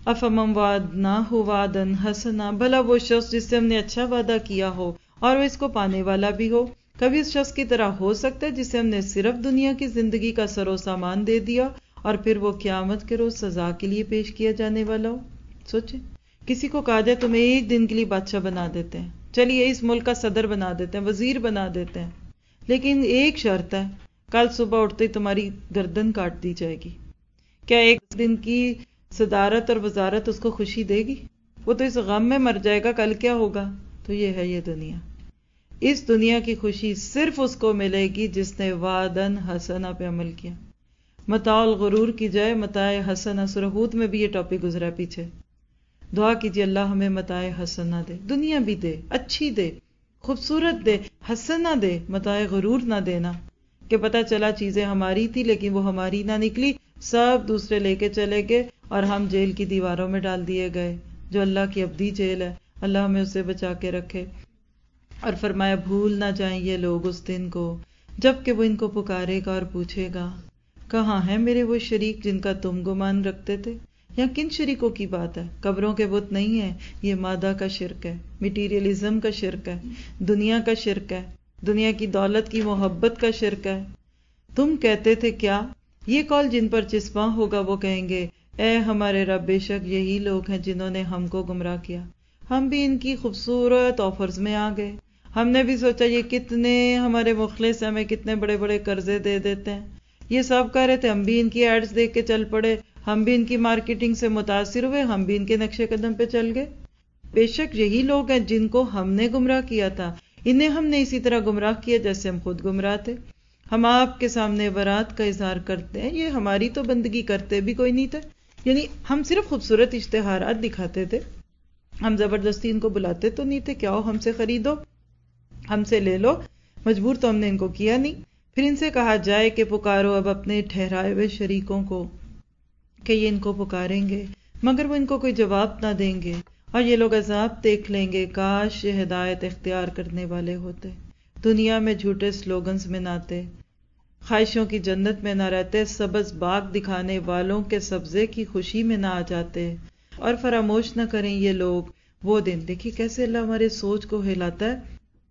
افمن وعدناہ وعدا حسنا، بھلا وہ شخص جس سے ہم نے اچھا وعدہ کیا ہو اور وہ اس کو پانے والا بھی ہو، کبھی اس شخص کی طرح ہو سکتا ہے جسے ہم نے صرف دنیا کی زندگی کا سر و سامان دے دیا اور پھر وہ قیامت کے روز سزا کے لیے پیش کیا جانے والا ہو؟ سوچیں، کسی کو کہا جائے تمہیں ایک دن کے لیے بادشاہ بنا دیتے ہیں، چلیے اس ملک کا صدر بنا دیتے ہیں، وزیر بنا دیتے ہیں، لیکن ایک شرط ہے، کل صبح اٹھتے ہی تمہاری گردن کاٹ دی جائے گی۔ کیا ایک دن کی صدارت اور وزارت اس کو خوشی دے گی؟ وہ تو اس غم میں مر جائے گا کل کیا ہوگا۔ تو یہ ہے یہ دنیا، اس دنیا کی خوشی صرف اس کو ملے گی جس نے وعدن حسنا پہ عمل کیا۔ متاع الغرور کی جائے متاع حسنا، سورہ ہود میں بھی یہ ٹاپک گزرا پیچھے۔ دعا کیجیے اللہ ہمیں متاع حسنا دے، دنیا بھی دے، اچھی دے، خوبصورت دے، حسنا دے، متاع غرور نہ دینا کہ پتہ چلا چیزیں ہماری تھی لیکن وہ ہماری نہ نکلی، سب دوسرے لے کے چلے گئے اور ہم جیل کی دیواروں میں ڈال دیے گئے، جو اللہ کی ابدی جیل ہے۔ اللہ ہمیں اسے بچا کے رکھے۔ اور فرمایا بھول نہ جائیں یہ لوگ اس دن کو جب کہ وہ ان کو پکارے گا اور پوچھے گا کہاں ہیں میرے وہ شریک جن کا تم گمان رکھتے تھے؟ یہاں کن شریکوں کی بات ہے؟ قبروں کے بت نہیں ہے، یہ مادہ کا شرک ہے، میٹیریلزم کا شرک ہے، دنیا کا شرک ہے، دنیا کی دولت کی محبت کا شرک ہے۔ تم کہتے تھے کیا؟ یہ قول جن پر چسپاں ہوگا وہ کہیں گے اے ہمارے رب، بے شک یہی لوگ ہیں جنہوں نے ہم کو گمراہ کیا۔ ہم بھی ان کی خوبصورت آفرز میں آ گئے، ہم نے بھی سوچا یہ کتنے ہمارے مخلص ہیں، ہمیں کتنے بڑے بڑے قرضے دے دیتے ہیں، یہ سب کہہ رہے تھے، ہم بھی ان کی ایڈز دیکھ کے چل پڑے، ہم بھی ان کی مارکیٹنگ سے متاثر ہوئے، ہم بھی ان کے نقش قدم پہ چل گئے۔ بے شک یہی لوگ ہیں جن کو ہم نے گمراہ کیا تھا، انہیں ہم نے اسی طرح گمراہ کیا جیسے ہم خود گمراہ تھے۔ ہم آپ کے سامنے برات کا اظہار کرتے ہیں، یہ ہماری تو بندگی کرتے بھی کوئی نہیں تھے، یعنی ہم صرف خوبصورت اشتہارات دکھاتے تھے، ہم زبردستی ان کو بلاتے تو نہیں تھے کہ آؤ ہم سے خریدو، ہم سے لے لو، مجبور تو ہم نے ان کو کیا نہیں۔ پھر ان سے کہا جائے کہ پکارو اب اپنے ٹھہرائے ہوئے شریکوں کو کہ یہ ان کو پکاریں گے مگر وہ ان کو کوئی جواب نہ دیں گے اور یہ لوگ عذاب دیکھ لیں گے۔ کاش یہ ہدایت اختیار کرنے والے ہوتے، دنیا میں جھوٹے سلوگنز میں نہ آتے، خواہشوں کی جنت میں نہ رہتے، سبز باغ دکھانے والوں کے سبزے کی خوشی میں نہ آ جاتے، اور فراموش نہ کریں یہ لوگ وہ دن۔ دیکھیے کیسے اللہ ہمارے سوچ کو ہلاتا ہے۔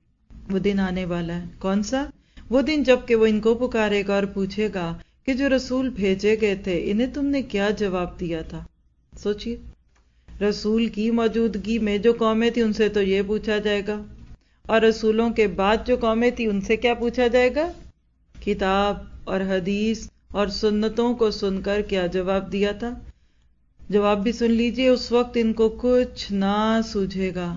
وہ دن آنے والا ہے، کون سا؟ وہ دن جب کہ وہ ان کو پکارے گا اور پوچھے گا کہ جو رسول بھیجے گئے تھے انہیں تم نے کیا جواب دیا تھا؟ سوچئے، رسول کی موجودگی میں جو قومیں تھیں ان سے تو یہ پوچھا جائے گا، اور رسولوں کے بعد جو قومیں تھیں ان سے کیا پوچھا جائے گا؟ کتاب اور حدیث اور سنتوں کو سن کر کیا جواب دیا تھا؟ جواب بھی سن لیجئے، اس وقت ان کو کچھ نہ سوجھے گا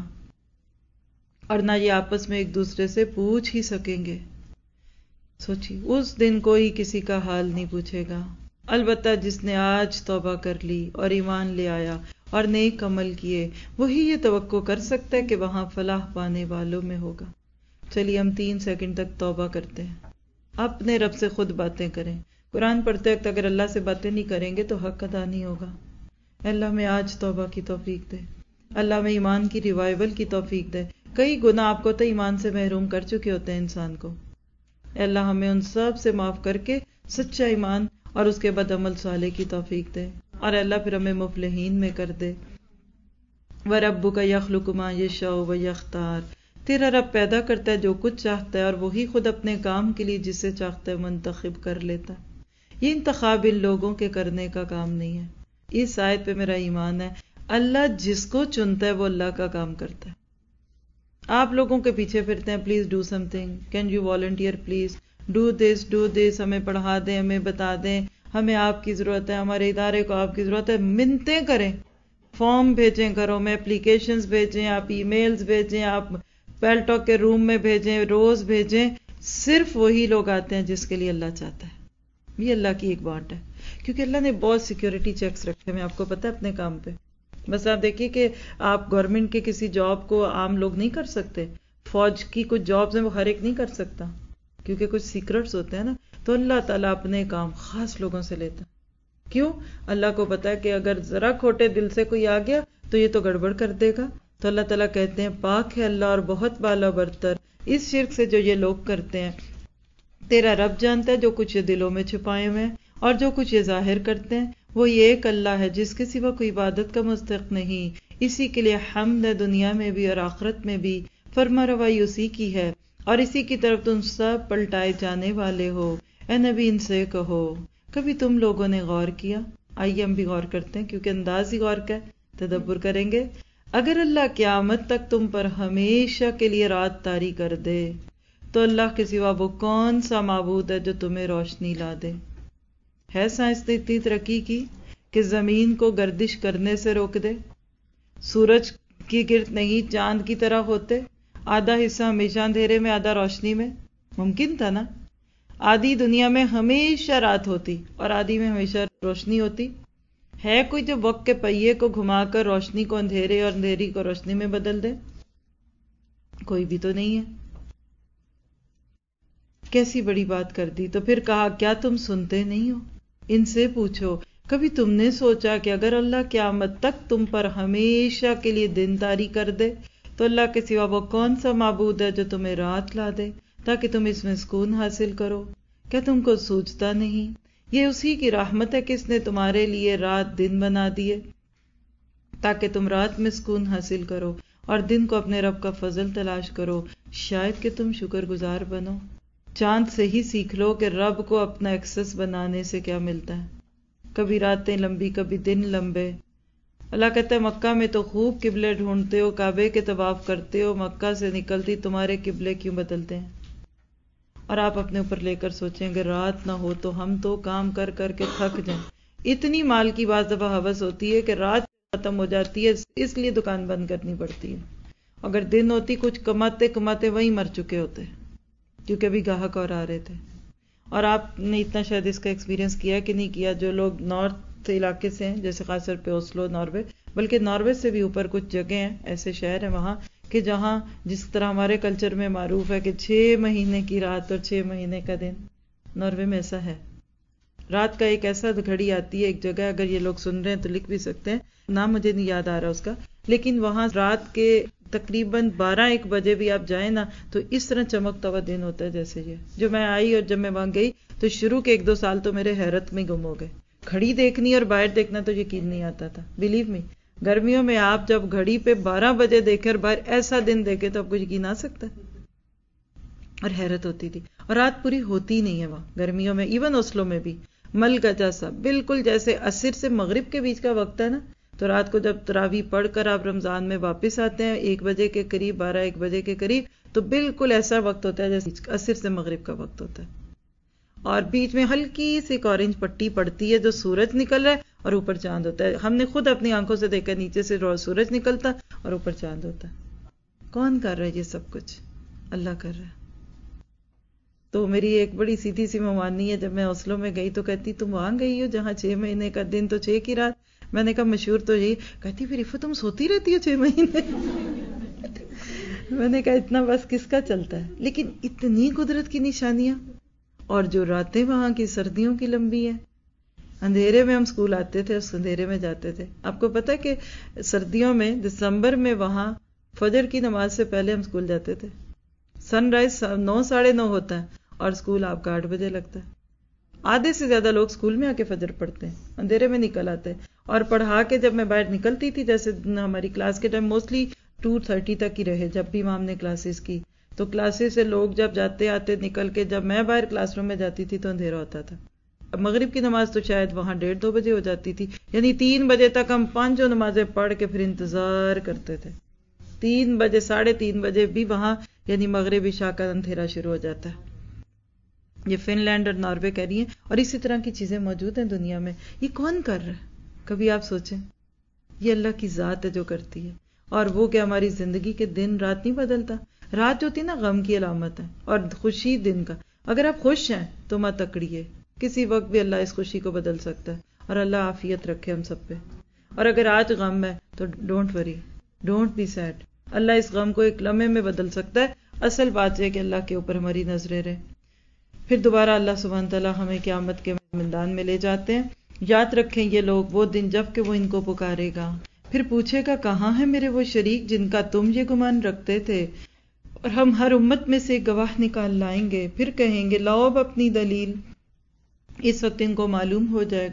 اور نہ یہ آپس میں ایک دوسرے سے پوچھ ہی سکیں گے۔ سوچی اس دن کوئی کسی کا حال نہیں پوچھے گا، البتہ جس نے آج توبہ کر لی اور ایمان لے آیا اور نیک عمل کیے وہی یہ توقع کر سکتا ہے کہ وہاں فلاح پانے والوں میں ہوگا۔ چلیے ہم 3 سیکنڈ تک توبہ کرتے ہیں، اپنے رب سے خود باتیں کریں۔ قرآن پڑھتے وقت اگر اللہ سے باتیں نہیں کریں گے تو حق ادا نہیں ہوگا۔ اللہ میں آج توبہ کی توفیق دے، اللہ میں ایمان کی ریوائول کی توفیق دے۔ کئی گناہ آپ کو تو ایمان سے محروم کر چکے ہوتے ہیں انسان کو، اللہ ہمیں ان سب سے معاف کر کے سچا ایمان اور اس کے بعد عمل صالح کی توفیق دے، اور اللہ پھر ہمیں مفلحین میں کر دے۔ وَرَبُّكَ يَخْلُقُ مَا يَشَاءُ وَيَخْتَارُ، تیرا رب پیدا کرتا ہے جو کچھ چاہتا ہے اور وہی خود اپنے کام کے لیے جسے چاہتا ہے منتخب کر لیتا ہے۔ یہ انتخاب ان لوگوں کے کرنے کا کام نہیں ہے۔ اس آیت پہ میرا ایمان ہے، اللہ جس کو چنتا ہے وہ اللہ کا کام کرتا ہے۔ آپ لوگوں کے پیچھے پھرتے ہیں، please do something, can you volunteer, please do this, ہمیں پڑھا دیں، ہمیں بتا دیں، ہمیں آپ کی ضرورت ہے، ہمارے ادارے کو آپ کی ضرورت ہے، منتیں کریں، فارم بھیجیں گھروں میں، اپلیکیشنز بھیجیں، آپ ای میلز بھیجیں، آپ پیل ٹاک کے روم میں بھیجیں، روز بھیجیں، صرف وہی لوگ آتے ہیں جس کے لیے اللہ چاہتا ہے۔ یہ اللہ کی ایک بات ہے، کیونکہ اللہ نے بہت سیکیورٹی چیکس رکھے ہیں، آپ کو پتہ ہے اپنے کام پہ۔ بس آپ دیکھیے کہ آپ گورنمنٹ کے کسی جاب کو عام لوگ نہیں کر سکتے، فوج کی کچھ جابز ہیں وہ ہر ایک نہیں کر سکتا کیونکہ کچھ سیکرٹس ہوتے ہیں نا، تو اللہ تعالیٰ اپنے کام خاص لوگوں سے لیتا ہے۔ کیوں؟ اللہ کو پتا ہے کہ اگر ذرا کھوٹے دل سے کوئی آ گیا تو یہ تو گڑبڑ کر دے گا، تو اللہ تعالیٰ کہتے ہیں پاک ہے اللہ اور بہت بالا برتر اس شرک سے جو یہ لوگ کرتے ہیں۔ تیرا رب جانتا ہے جو کچھ یہ دلوں میں چھپائے ہوئے ہیں اور جو کچھ یہ ظاہر کرتے ہیں، وہ یہ ایک اللہ ہے جس کے سوا کوئی عبادت کا مستحق نہیں، اسی کے لیے حمد ہے دنیا میں بھی اور آخرت میں بھی، فرما روائی اسی کی ہے اور اسی کی طرف تم سب پلٹائے جانے والے ہو۔ اے نبی ان سے کہو کبھی تم لوگوں نے غور کیا؟ آئیے ہم بھی غور کرتے ہیں کیونکہ انداز ہی غور کا ہے، تدبر کریں گے۔ اگر اللہ قیامت تک تم پر ہمیشہ کے لیے رات طاری کر دے تو اللہ کے سوا وہ کون سا معبود ہے جو تمہیں روشنی لا دے؟ ہے سائنس نے اتنی ترقی کی کہ زمین کو گردش کرنے سے روک دے؟ سورج کی گرد نہیں چاند کی طرح ہوتے، آدھا حصہ ہمیشہ اندھیرے میں آدھا روشنی میں؟ ممکن تھا نا؟ آدھی دنیا میں ہمیشہ رات ہوتی اور آدھی میں ہمیشہ روشنی ہوتی؟ ہے کوئی جو وقت کے پہیے کو گھما کر روشنی کو اندھیرے اور اندھیری کو روشنی میں بدل دے؟ کوئی بھی تو نہیں ہے۔ کیسی بڑی بات کر دی۔ تو پھر کہا کیا تم سنتے نہیں ہو؟ ان سے پوچھو کبھی تم نے سوچا کہ اگر اللہ قیامت تک تم پر ہمیشہ کے لیے دن طاری کر دے تو اللہ کے سوا وہ کون سا معبود ہے جو تمہیں رات لا دے تاکہ تم اس میں سکون حاصل کرو؟ کیا تم کو سوچتا نہیں یہ اسی کی رحمت ہے کہ اس نے تمہارے لیے رات دن بنا دیے تاکہ تم رات میں سکون حاصل کرو اور دن کو اپنے رب کا فضل تلاش کرو، شاید کہ تم شکر گزار بنو۔ چاند سے ہی سیکھ لو کہ رب کو اپنا ایکسس بنانے سے کیا ملتا ہے، کبھی راتیں لمبی کبھی دن لمبے۔ اللہ کہتا ہے مکہ میں تو خوب قبلے ڈھونڈتے ہو، کعبے کے طواف کرتے ہو، مکہ سے نکلتی تمہارے قبلے کیوں بدلتے ہیں؟ اور آپ اپنے اوپر لے کر سوچیں اگر رات نہ ہو تو ہم تو کام کر کر کے تھک جائیں۔ اتنی مال کی بعض دفعہ ہوس ہوتی ہے کہ رات ختم ہو جاتی ہے اس لیے دکان بند کرنی پڑتی ہے، اگر دن ہوتی کچھ کماتے کماتے وہیں مر چکے ہوتے کیونکہ ابھی گاہک اور آ رہے تھے۔ اور آپ نے اتنا شاید اس کا ایکسپیرینس کیا کہ نہیں کیا، جو لوگ نارتھ علاقے سے ہیں جیسے خاص طور پہ اوسلو ناروے، بلکہ ناروے سے بھی اوپر کچھ جگہ ہیں ایسے شہر ہیں وہاں کہ جہاں جس طرح ہمارے کلچر میں معروف ہے کہ 6 مہینے کی رات اور 6 مہینے کا دن، ناروے میں ایسا ہے۔ رات کا ایک ایسا گھڑی آتی ہے ایک جگہ، اگر یہ لوگ سن رہے ہیں تو لکھ بھی سکتے ہیں، نام مجھے نہیں یاد آ رہا اس کا، لیکن وہاں رات کے تقریباً 12-1 بجے بھی آپ جائیں نا تو اس طرح چمکتا ہوا دن ہوتا ہے جیسے یہ جو میں آئی، اور جب میں وہاں گئی تو شروع کے 1-2 سال تو میرے حیرت میں گم ہو گئے، گھڑی دیکھنی اور باہر دیکھنا تو یقین نہیں آتا تھا، بلیو می۔ گرمیوں میں آپ جب گھڑی پہ 12 بجے دیکھیں اور باہر ایسا دن دیکھیں تو آپ کو یقین آ سکتا ہے، اور حیرت ہوتی تھی۔ اور رات پوری ہوتی نہیں ہے وہاں گرمیوں میں، ایون اوسلو میں بھی مل گجا سا بالکل جیسے عصر سے مغرب کے بیچ کا وقت ہے نا، تو رات کو جب تراویح پڑھ کر آپ رمضان میں واپس آتے ہیں 1 بجے کے قریب، 12-1 بجے کے قریب، تو بالکل ایسا وقت ہوتا ہے جیسے عصر سے مغرب کا وقت ہوتا ہے، اور بیچ میں ہلکی سی ایک اورنج پٹی پڑتی ہے جو سورج نکل رہا ہے اور اوپر چاند ہوتا ہے۔ ہم نے خود اپنی آنکھوں سے دیکھا، نیچے سے سورج نکلتا اور اوپر چاند ہوتا ہے۔ کون کر رہا ہے یہ سب کچھ؟ اللہ کر رہا ہے۔ تو میری ایک بڑی سیدھی سی ممانی ہے، جب میں اوسلو میں گئی تو کہتی تم وہاں گئی ہو جہاں 6 مہینے کا دن تو 6 کی رات؟ میں نے کہا مشہور تو یہی، کہتی پھر عفت تم سوتی رہتی ہو 6 مہینے؟ میں نے کہا اتنا بس کس کا چلتا ہے، لیکن اتنی قدرت کی نشانیاں، اور جو راتیں وہاں کی سردیوں کی لمبی ہیں۔ اندھیرے میں ہم سکول آتے تھے، اس اندھیرے میں جاتے تھے۔ آپ کو پتا ہے کہ سردیوں میں دسمبر میں وہاں فجر کی نماز سے پہلے ہم سکول جاتے تھے، سن رائز 9-9:30 ہوتا ہے اور سکول آپ کا 8 بجے لگتا ہے۔ آدھے سے زیادہ لوگ سکول میں آ کے فجر پڑھتے ہیں، اندھیرے میں نکل آتے ہیں، اور پڑھا کے جب میں باہر نکلتی تھی، جیسے ہماری کلاس کے ٹائم موسٹلی 2:30 تک ہی رہے جب بھی امام نے کلاسز کی، تو کلاسز سے لوگ جب جاتے آتے نکل کے جب میں باہر کلاس روم میں جاتی تھی تو اندھیرا ہوتا تھا۔ اب مغرب کی نماز تو شاید وہاں 1:30-2 بجے ہو جاتی تھی، یعنی 3 بجے تک ہم 5 نمازیں پڑھ کے پھر انتظار کرتے تھے۔ 3 بجے 3:30 بجے بھی وہاں یعنی مغرب عشاء کا اندھیرا شروع ہو جاتا ہے۔ یہ فن لینڈ اور ناروے کہہ رہی ہیں، اور اسی طرح کی چیزیں موجود ہیں دنیا میں۔ یہ کون کر رہا ہے؟ کبھی آپ سوچیں، یہ اللہ کی ذات ہے جو کرتی ہے، اور وہ کہ ہماری زندگی کے دن رات نہیں بدلتا۔ رات جو ہوتی ہے نا غم کی علامت ہے، اور خوشی دن کا۔ اگر آپ خوش ہیں تو مت اکڑیے، کسی وقت بھی اللہ اس خوشی کو بدل سکتا ہے، اور اللہ عافیت رکھے ہم سب پہ۔ اور اگر آج غم ہے تو don't worry, don't be sad, اللہ اس غم کو ایک لمحے میں بدل سکتا ہے۔ اصل بات یہ کہ اللہ کے اوپر ہماری نظریں رہیں۔ پھر دوبارہ اللہ سبحانہ تعالیٰ ہمیں قیامت کے میدان میں لے جاتے ہیں۔ یاد رکھیں یہ لوگ وہ دن جب کہ وہ ان کو پکارے گا، پھر پوچھے گا کہاں ہیں میرے وہ شریک جن کا تم یہ گمان رکھتے تھے، اور ہم ہر امت میں سے گواہ نکال لائیں گے۔ پھر کہیں گے لاؤ اب اپنی دلیل۔ اس وقت ان کو معلوم ہو جائے گا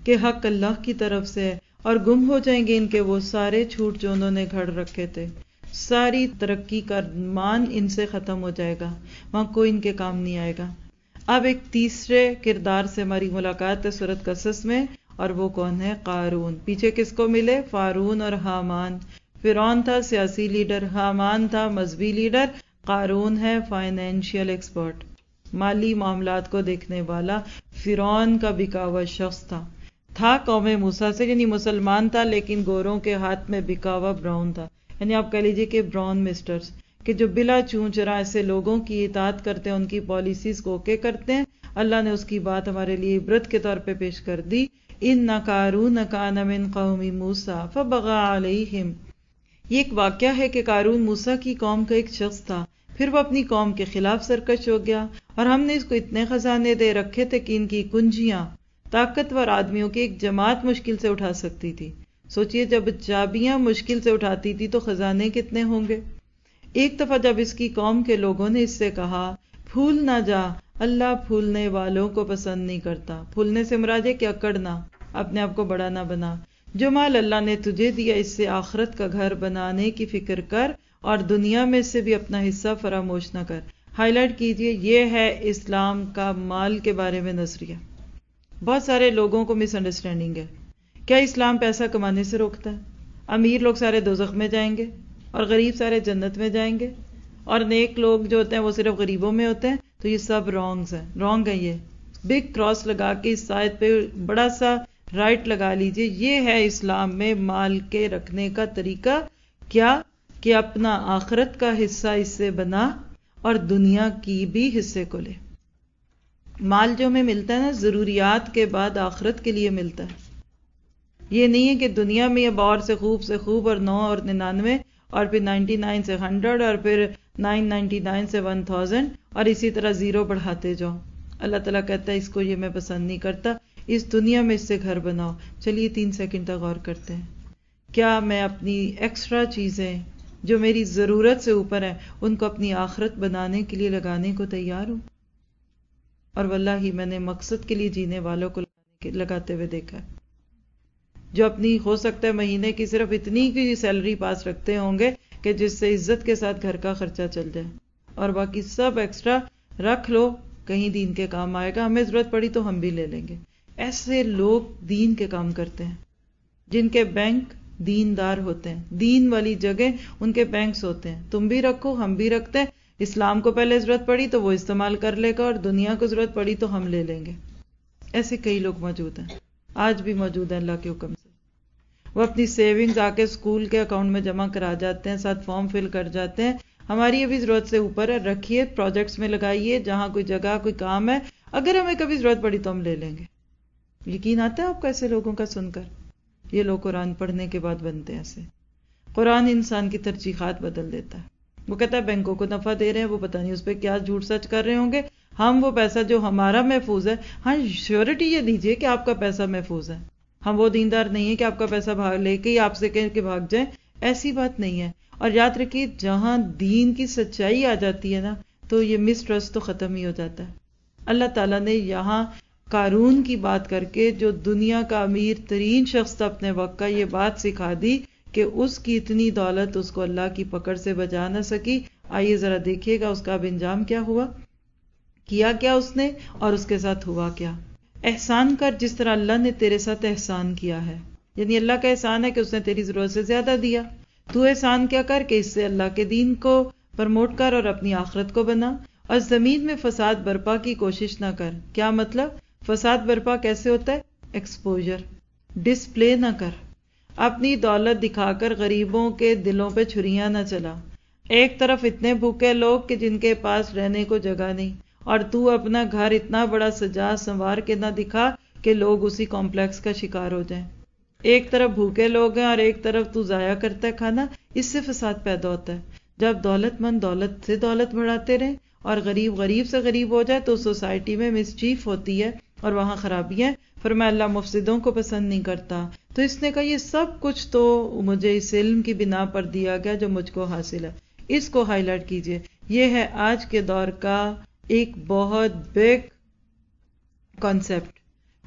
کہ حق اللہ کی طرف سے ہے، اور گم ہو جائیں گے ان کے وہ سارے چھوٹ جو انہوں نے گھڑ رکھے تھے. ساری ترقی کا مان ان سے ختم ہو جائے گا، وہاں کوئی ان کے کام نہیں آئے گا. اب ایک تیسرے کردار سے ہماری ملاقات ہے سورۃ قصص میں، اور وہ کون ہے؟ قارون. پیچھے کس کو ملے؟ فارون اور حامان. فرعون تھا سیاسی لیڈر، حامان تھا مذہبی لیڈر، قارون ہے فائنینشیل ایکسپرٹ، مالی معاملات کو دیکھنے والا. فرعون کا بکا ہوا شخص تھا قوم موسیٰ سے، یعنی مسلمان تھا لیکن گوروں کے ہاتھ میں بکا ہوا براؤن تھا، یعنی آپ کہہ لیجیے کہ براؤن مسٹرز، کہ جو بلا چون چرا ایسے لوگوں کی اطاعت کرتے ہیں، ان کی پالیسیز کو اوکے کرتے ہیں. اللہ نے اس کی بات ہمارے لیے عبرت کے طور پہ پیش کر دی. اِنَّ قَارُونَ كَانَ مِن قَوْمِ مُوسَىٰ فَبَغَىٰ عَلَيْهِمْ. یہ ایک واقعہ ہے کہ قارون موسیٰ کی قوم کا ایک شخص تھا، پھر وہ اپنی قوم کے خلاف سرکش ہو گیا، اور ہم نے اس کو اتنے خزانے دے رکھے تھے کہ ان کی کنجیاں طاقتور آدمیوں کی ایک جماعت مشکل سے اٹھا سکتی تھی. سوچئے جب چابیاں مشکل سے اٹھاتی تھی تو خزانے کتنے ہوں گے. ایک دفعہ جب اس کی قوم کے لوگوں نے اس سے کہا پھول نہ جا، اللہ پھولنے والوں کو پسند نہیں کرتا. پھولنے سے مراد ہے کہ اکڑنا، اپنے آپ کو بڑا نہ بنا. جو مال اللہ نے تجھے دیا اس سے آخرت کا گھر بنانے کی فکر کر، اور دنیا میں سے بھی اپنا حصہ فراموش نہ کر. ہائی لائٹ کیجئے، یہ ہے اسلام کا مال کے بارے میں نظریہ. بہت سارے لوگوں کو مس انڈرسٹینڈنگ ہے. کیا اسلام پیسہ کمانے سے روکتا ہے؟ امیر لوگ سارے دوزخ میں جائیں گے اور غریب سارے جنت میں جائیں گے، اور نیک لوگ جو ہوتے ہیں وہ صرف غریبوں میں ہوتے ہیں؟ تو یہ سب رانگ ہے. یہ بگ کراس لگا کے اس آیت پہ بڑا سا رائٹ لگا لیجئے. یہ ہے اسلام میں مال کے رکھنے کا طریقہ. کیا کہ اپنا آخرت کا حصہ اس سے بنا اور دنیا کی بھی حصے کو لے. مال جو ہمیں ملتا ہے نا، ضروریات کے بعد آخرت کے لیے ملتا ہے. یہ نہیں ہے کہ دنیا میں اب اور سے خوب اور 9 اور 99 اور پھر 99 سے 100 اور پھر 999 سے 1000 اور اسی طرح زیرو بڑھاتے جاؤ. اللہ تعالیٰ کہتا ہے اس کو یہ میں پسند نہیں کرتا. اس دنیا میں اس سے گھر بناؤ. چلیے 3 سیکنڈ تک غور کرتے ہیں. کیا میں اپنی ایکسٹرا چیزیں جو میری ضرورت سے اوپر ہیں ان کو اپنی آخرت بنانے کے لیے لگانے کو تیار ہوں؟ اور واللہ میں نے مقصد کے لیے جینے والوں کو لگاتے ہوئے دیکھا ہے، جو اپنی ہو سکتا ہے مہینے کی صرف اتنی کی سیلری پاس رکھتے ہوں گے کہ جس سے عزت کے ساتھ گھر کا خرچہ چل جائے، اور باقی سب ایکسٹرا رکھ لو، کہیں دین کے کام آئے گا، ہمیں ضرورت پڑی تو ہم بھی لے لیں گے. ایسے لوگ دین کے کام کرتے ہیں جن کے بینک دیندار ہوتے ہیں. دین والی جگہ ان کے بینکس ہوتے ہیں. تم بھی رکھو، ہم بھی رکھتے ہیں. اسلام کو پہلے ضرورت پڑی تو وہ استعمال کر لے گا، اور دنیا کو ضرورت پڑی تو ہم لے لیں گے. ایسے کئی لوگ موجود ہیں، آج بھی موجود ہیں اللہ کے حکم سے. وہ اپنی سیونگز آ کے اسکول کے اکاؤنٹ میں جمع کرا جاتے ہیں، ساتھ فارم فل کر جاتے ہیں. ہماری ابھی ضرورت سے اوپر ہے، رکھیے، پروجیکٹس میں لگائیے، جہاں کوئی جگہ کوئی کام ہے، اگر ہمیں کبھی ضرورت پڑی تو ہم لے لیں گے. یقین آتا ہے آپ کو ایسے لوگوں کا سن کر؟ یہ لوگ قرآن پڑھنے کے بعد بنتے ہیں ایسے. قرآن انسان کی ترجیحات بدل دیتا ہے. وہ کہتا ہے بینکوں کو نفع دے رہے ہیں، وہ پتہ نہیں اس پہ کیا جھوٹ سچ کر رہے ہوں گے. ہم وہ پیسہ جو ہمارا محفوظ ہے، ہاں شیورٹی یہ دیجئے کہ آپ کا پیسہ محفوظ ہے. ہم وہ دیندار نہیں ہیں کہ آپ کا پیسہ لے کے ہی آپ سے کہہ کے بھاگ جائیں. ایسی بات نہیں ہے. اور یاد رکھیے جہاں دین کی سچائی آ جاتی ہے نا تو یہ مس ٹرسٹ تو ختم ہی ہو جاتا ہے. اللہ تعالیٰ نے یہاں قارون کی بات کر کے جو دنیا کا امیر ترین شخص تھا اپنے وقت کا، یہ بات سکھا دی کہ اس کی اتنی دولت اس کو اللہ کی پکڑ سے بچا نہ سکی. آئیے ذرا دیکھیے گا اس کا اب انجام کیا ہوا، کیا کیا اس نے اور اس کے ساتھ ہوا کیا. احسان کر جس طرح اللہ نے تیرے ساتھ احسان کیا ہے. یعنی اللہ کا احسان ہے کہ اس نے تیری ضرورت سے زیادہ دیا. تو احسان کیا کر کہ اس سے اللہ کے دین کو پرموٹ کر اور اپنی آخرت کو بنا. اور زمین میں فساد برپا کی کوشش نہ کر. کیا مطلب؟ فساد برپا کیسے ہوتا ہے؟ ایکسپوجر، ڈسپلے نہ کر. اپنی دولت دکھا کر غریبوں کے دلوں پہ چھریاں نہ چلا. ایک طرف اتنے بھوکے لوگ کہ جن کے پاس رہنے کو جگہ نہیں، اور تو اپنا گھر اتنا بڑا سجا سنوار کے نہ دکھا کہ لوگ اسی کمپلیکس کا شکار ہو جائیں. ایک طرف بھوکے لوگ ہیں اور ایک طرف تو ضائع کرتا ہے کھانا. اس سے فساد پیدا ہوتا ہے. جب دولت مند دولت سے دولت بڑھاتے رہیں اور غریب غریب سے غریب ہو جائے تو سوسائٹی میں مسچیف ہوتی ہے اور وہاں خرابیاں. فرمایا اللہ مفسدوں کو پسند نہیں کرتا. تو اس نے کہا یہ سب کچھ تو مجھے اس علم کی بنا پر دیا گیا جو مجھ کو حاصل ہے. اس کو ہائی لائٹ کیجئے. یہ ہے آج کے دور کا ایک بہت بگ کانسیپٹ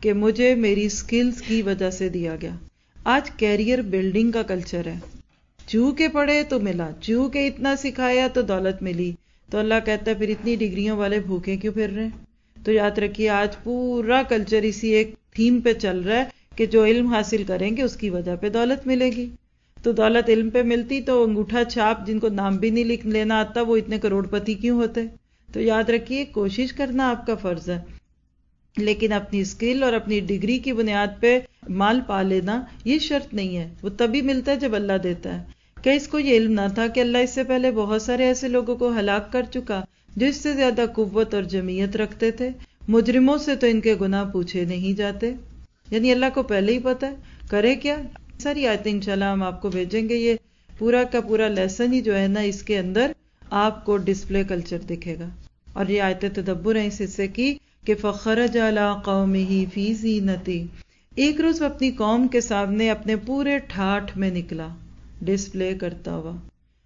کہ مجھے میری سکلز کی وجہ سے دیا گیا. آج کیریئر بلڈنگ کا کلچر ہے. چو کے پڑھے تو ملا، چو کے اتنا سکھایا تو دولت ملی. تو اللہ کہتا ہے پھر اتنی ڈگریوں والے بھوکے کیوں پھر رہے ہیں؟ تو یاد رکھیے آج پورا کلچر اسی ایک تھیم پہ چل رہا ہے کہ جو علم حاصل کریں گے اس کی وجہ پہ دولت ملے گی. تو دولت علم پہ ملتی تو انگوٹھا چھاپ جن کو نام بھی نہیں لکھ لینا آتا وہ اتنے کروڑ پتی کیوں ہوتے؟ تو یاد رکھیے کوشش کرنا آپ کا فرض ہے، لیکن اپنی اسکل اور اپنی ڈگری کی بنیاد پہ مال پا لینا یہ شرط نہیں ہے. وہ تبھی ملتا ہے جب اللہ دیتا ہے. کہ اس کو یہ علم نہ تھا کہ اللہ اس سے پہلے بہت سارے ایسے لوگوں کو ہلاک کر چکا جو اس سے زیادہ قوت اور جمعیت رکھتے تھے. مجرموں سے تو ان کے گناہ پوچھے نہیں جاتے. یعنی اللہ کو پہلے ہی پتا ہے. کرے کیا؟ ساری آیتیں انشاءاللہ ہم آپ کو بھیجیں گے. یہ پورا کا پورا لیسن ہی جو ہے نا اس کے اندر آپ کو ڈسپلے کلچر دکھے گا. اور یہ آیتیں تدبر ہیں اس حصے کی کہ فخرج علی قومہ فی زینتی، ایک روز اپنی قوم کے سامنے اپنے پورے ٹھاٹھ میں نکلا، ڈسپلے کرتا ہوا،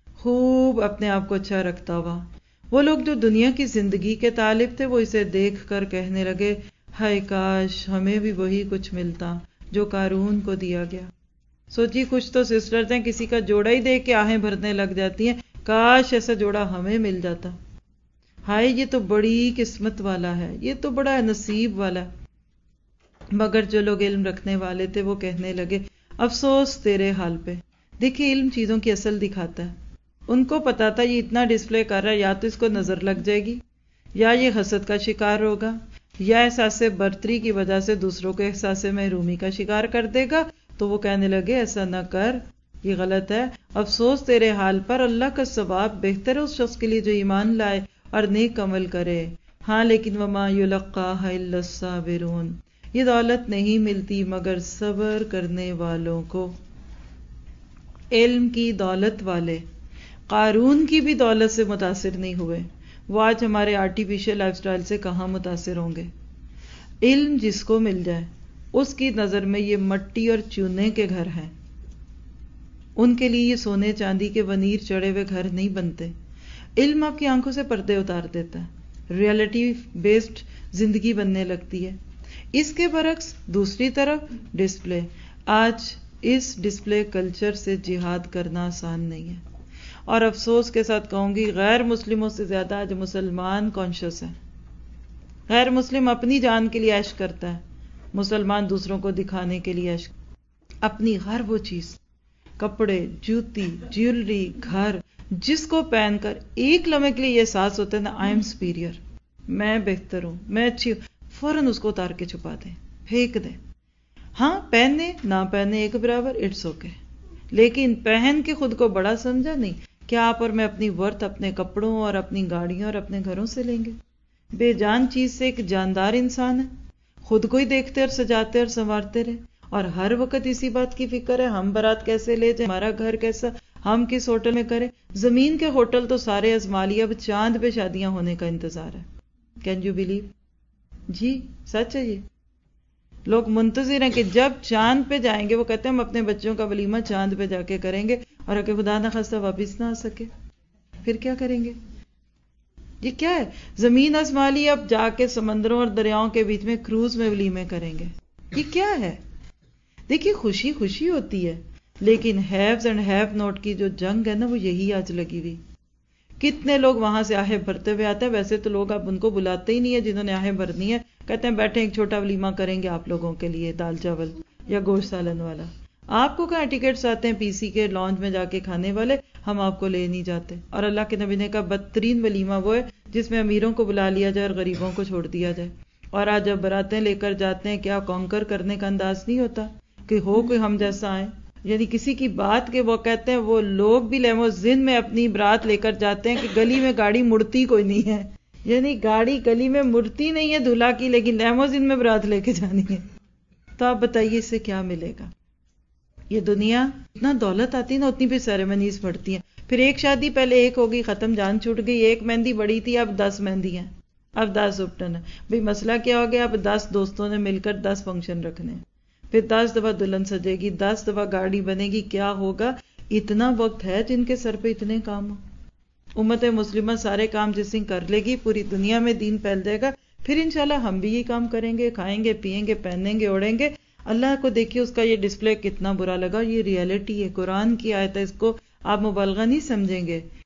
خوب اپنے آپ کو اچھا رکھتا ہوا. وہ لوگ جو دنیا کی زندگی کے طالب تھے وہ اسے دیکھ کر کہنے لگے ہائے کاش ہمیں بھی وہی کچھ ملتا جو قارون کو دیا گیا. سوچی کچھ تو سسٹرز ہیں کسی کا جوڑا ہی دیکھ کے آہیں بھرنے لگ جاتی ہیں، کاش ایسا جوڑا ہمیں مل جاتا. ہائے یہ تو بڑی قسمت والا ہے، یہ تو بڑا نصیب والا ہے. مگر جو لوگ علم رکھنے والے تھے وہ کہنے لگے افسوس تیرے حال پہ. دیکھیے علم چیزوں کی اصل دکھاتا ہے. ان کو پتا تھا یہ اتنا ڈسپلے کر رہا ہے یا تو اس کو نظر لگ جائے گی یا یہ حسد کا شکار ہوگا یا احساس برتری کی وجہ سے دوسروں کو احساس محرومی کا شکار کر دے گا. تو وہ کہنے لگے ایسا نہ کر، یہ غلط ہے. افسوس تیرے حال پر، اللہ کا ثواب بہتر ہے اس شخص کے لیے جو ایمان لائے اور نیک عمل کرے. ہاں لیکن وما یلقاها الا الصابرون، یہ دولت نہیں ملتی مگر صبر کرنے والوں کو. علم کی دولت والے قارون کی بھی دولت سے متاثر نہیں ہوئے. وہ آج ہمارے آرٹیفیشل لائف سٹائل سے کہاں متاثر ہوں گے؟ علم جس کو مل جائے اس کی نظر میں یہ مٹی اور چونے کے گھر ہیں. ان کے لیے یہ سونے چاندی کے ونیر چڑھے ہوئے گھر نہیں بنتے. علم آپ کی آنکھوں سے پردے اتار دیتا ہے، ریئلٹی بیسڈ زندگی بننے لگتی ہے. اس کے برعکس دوسری طرف ڈسپلے. آج اس ڈسپلے کلچر سے جہاد کرنا آسان نہیں ہے. اور افسوس کے ساتھ کہوں گی غیر مسلموں سے زیادہ آج مسلمان کانشیس ہیں. غیر مسلم اپنی جان کے لیے عیش کرتا ہے، مسلمان دوسروں کو دکھانے کے لیے عیش. اپنی ہر وہ چیز، کپڑے، جوتی، جیولری، گھر، جس کو پہن کر ایک لمحے کے لیے یہ احساس ہوتا ہے نا آئی ایم سپیریئر، میں بہتر ہوں، میں اچھی ہوں، فوراً اس کو اتار کے چھپا دیں، پھینک دیں. ہاں پہنے نہ پہنے ایک برابر، اٹس اوکے، لیکن پہن کے خود کو بڑا سمجھا نہیں. کیا آپ اور میں اپنی ورتھ اپنے کپڑوں اور اپنی گاڑیوں اور اپنے گھروں سے لیں گے؟ بے جان چیز سے ایک جاندار انسان ہے. خود کو ہی دیکھتے اور سجاتے اور سنوارتے رہے اور ہر وقت اسی بات کی فکر ہے ہم بارات کیسے لے جائیں، ہمارا گھر کیسا، ہم کس ہوٹل میں کریں. زمین کے ہوٹل تو سارے ازما لیے، اب چاند پہ شادیاں ہونے کا انتظار ہے. Can you believe? جی سچ ہے. یہ لوگ منتظر ہیں کہ جب چاند پہ جائیں گے، وہ کہتے ہیں ہم اپنے بچوں کا ولیمہ چاند پہ جا کے کریں گے، اور اگر خدا نخواستہ واپس نہ آ سکے پھر کیا کریں گے؟ یہ کیا ہے؟ زمین آزما لی، اب جا کے سمندروں اور دریاؤں کے بیچ میں کروز میں ولیمے کریں گے. یہ کیا ہے؟ دیکھیے خوشی خوشی ہوتی ہے، لیکن ہیوز اینڈ ہیو نوٹ کی جو جنگ ہے نا وہ یہی آج لگی ہوئی. کتنے لوگ وہاں سے آہیں بھرتے ہوئے آتے ہیں. ویسے تو لوگ اب ان کو بلاتے ہی نہیں ہے جنہوں نے آہیں بھرنی ہے، کہتے ہیں بیٹھے ایک چھوٹا ولیمہ کریں گے آپ لوگوں کے لیے، دال چاول یا گوشت سالن والا. آپ کو کہاں ٹکٹس آتے ہیں پی سی کے لانچ میں جا کے کھانے والے، ہم آپ کو لے نہیں جاتے. اور اللہ کے نبی نے کہا بدترین ولیمہ وہ ہے جس میں امیروں کو بلا لیا جائے اور غریبوں کو چھوڑ دیا جائے. اور آج جب براتیں لے کر جاتے ہیں کیا کانکر کرنے کا انداز نہیں ہوتا کہ ہو کوئی ہم جیسا آئے، یعنی کسی کی بات کے وہ کہتے ہیں وہ لوگ بھی لیموزین میں اپنی برات لے کر جاتے ہیں کہ گلی میں گاڑی مڑتی کوئی نہیں ہے. یعنی گاڑی گلی میں مڑتی نہیں ہے دلہا کی، لیکن لیموزین میں برات لے کے جانی ہے. تو آپ بتائیے اس سے کیا ملے گا؟ یہ دنیا اتنا دولت آتی ہے نا اتنی بھی سیریمنیز بڑھتی ہیں. پھر ایک شادی پہلے ایک ہوگی ختم، جان چھوٹ گئی. ایک مہندی بڑی تھی اب 10 مہندی ہیں، اب 10 اپٹن ہے. بھئی مسئلہ کیا ہو گیا؟ اب 10 دوستوں نے مل کر 10 فنکشن رکھنے ہیں، پھر 10 دفعہ دلہن سجے گی، 10 دفعہ گاڑی بنے گی. کیا ہوگا؟ اتنا وقت ہے جن کے سر پہ اتنے کام ہو. امت مسلمہ سارے کام جس دن کر لے گی پوری دنیا میں دین پھیل جائے گا. پھر انشاءاللہ ہم بھی یہ کام کریں گے، کھائیں گے، پیئیں گے، پہنیں گے، اوڑھیں گے. اللہ کو دیکھیے اس کا یہ ڈسپلے کتنا برا لگا. یہ ریئلٹی ہے، قرآن کی آیت ہے، اس کو آپ مبالغہ نہیں سمجھیں گے.